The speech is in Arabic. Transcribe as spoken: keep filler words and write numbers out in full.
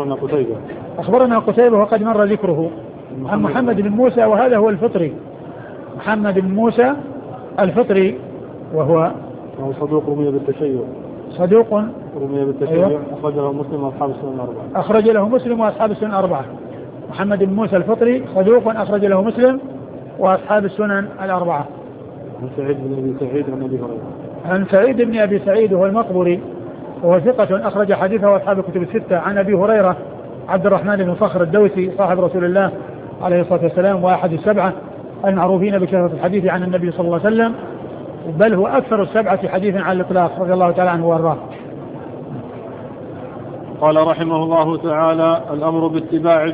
أخبرنا قتيبة أخبرنا قتيبة وقد مر ذكره عن محمد بن موسى وهذا هو الفطري محمد بن موسى الفطري وهو صدوق رمي بالتشيع صدوق رمي بالتشيع أيوة. أخرج له مسلم وأصحاب السنن الأربعة أخرج له مسلم وأصحاب السنن الأربعة محمد بن موسى الفطري صدوق أخرج له مسلم وأصحاب السنن الأربعة. عن سعيد بن أبي سعيد عن أبي هريرة عن سعيد بن أبي سعيد وهو المقبري وهو ثقة أخرج حديثه أصحاب الكتب الستة. عن أبي هريرة عبد الرحمن بن صخر الدوسي صاحب رسول الله عليه الصلاة والسلام وأحد السبعة المعروفين بكثرة الحديث عن النبي صلى الله عليه وسلم بل هو أكثر السبعة حديثا على الإطلاق رضي الله تعالى عنه وأرضاه. قال رحمه الله تعالى الأمر باتباع